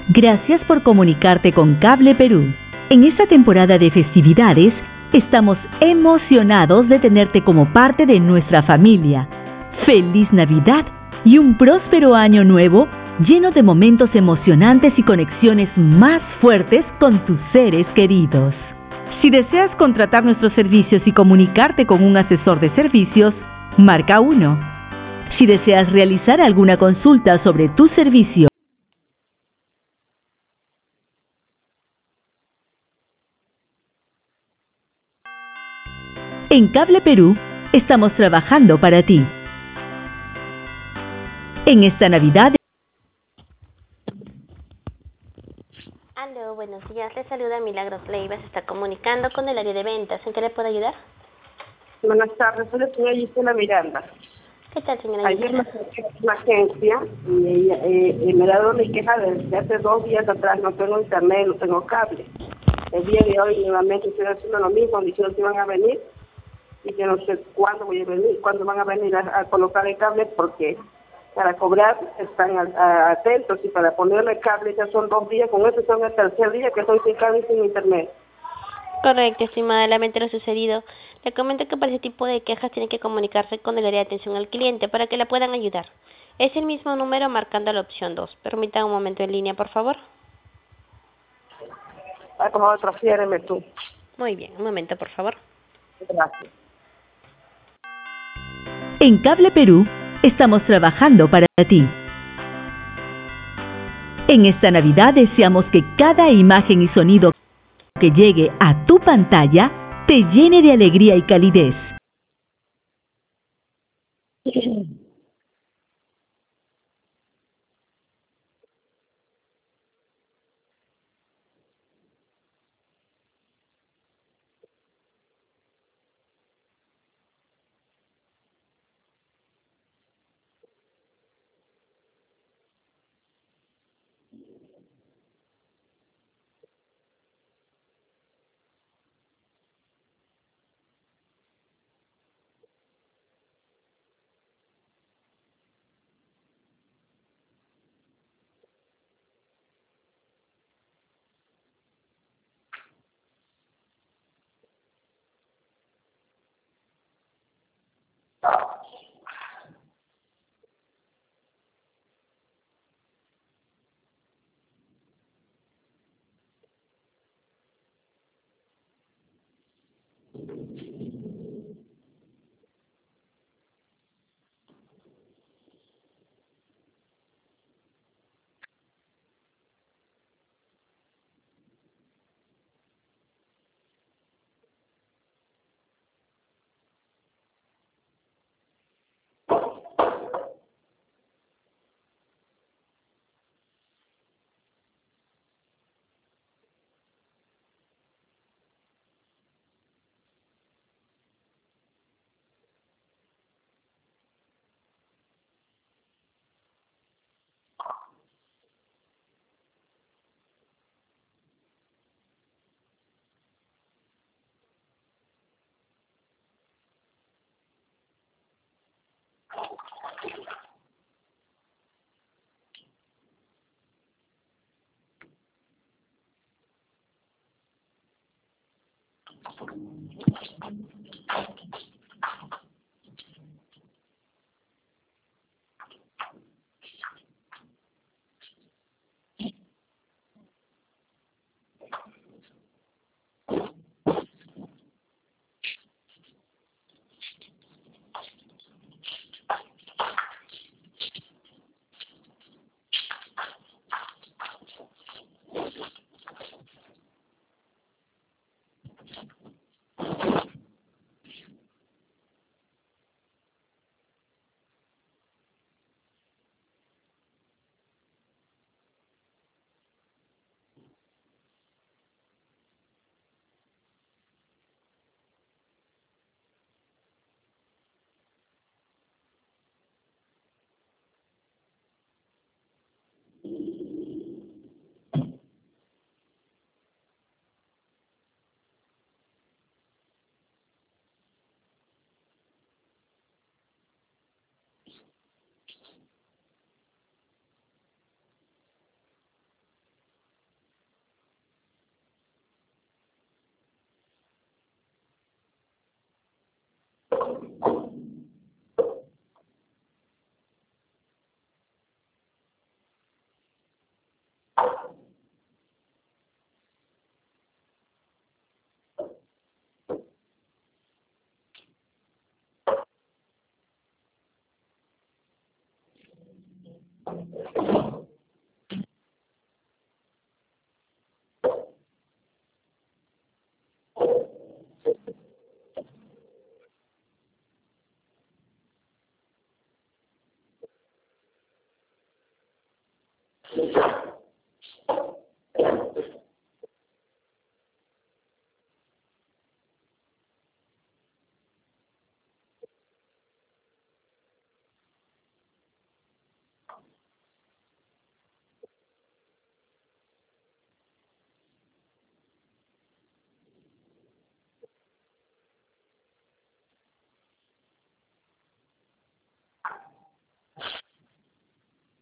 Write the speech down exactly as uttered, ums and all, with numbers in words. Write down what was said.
Gracias por comunicarte con Cable Perú. En esta temporada de festividades, estamos emocionados de tenerte como parte de nuestra familia. ¡Feliz Navidad y un próspero año nuevo lleno de momentos emocionantes y conexiones más fuertes con tus seres queridos! Si deseas contratar nuestros servicios y comunicarte con un asesor de servicios, marca uno. Si deseas realizar alguna consulta sobre tu servicio, en Cable Perú estamos trabajando para ti. En esta Navidad. Aló, buenos días. Les saluda Milagros Leiva. Se está comunicando con el área de ventas. ¿En qué le puedo ayudar? Buenas tardes, soy la señora Gisela Miranda. ¿Qué tal, señora Ayer Gisela? me acerqué a una agencia y ella, eh, eh, me ha dado mi queja desde hace dos días atrás. No tengo internet, no tengo cable. El día de hoy nuevamente estoy haciendo lo mismo, dijeron que iban a venir y que no sé cuándo voy a venir, cuándo van a venir a, a colocar el cable, porque para cobrar están a, a, atentos, y para ponerle cable ya son dos días, con eso son el tercer día que estoy sin cable y sin internet. Correcto, estimada, lamento lo sucedido. Le comento que para ese tipo de quejas tiene que comunicarse con el área de atención al cliente para que la puedan ayudar. Es el mismo número marcando la opción dos. Permítame un momento en línea, por favor. Ah, por favor, transfiéreme tú. Muy bien, un momento, por favor. Gracias. En Cable Perú estamos trabajando para ti. En esta Navidad deseamos que cada imagen y sonido que llegue a tu pantalla te llene de alegría y calidez. Sí.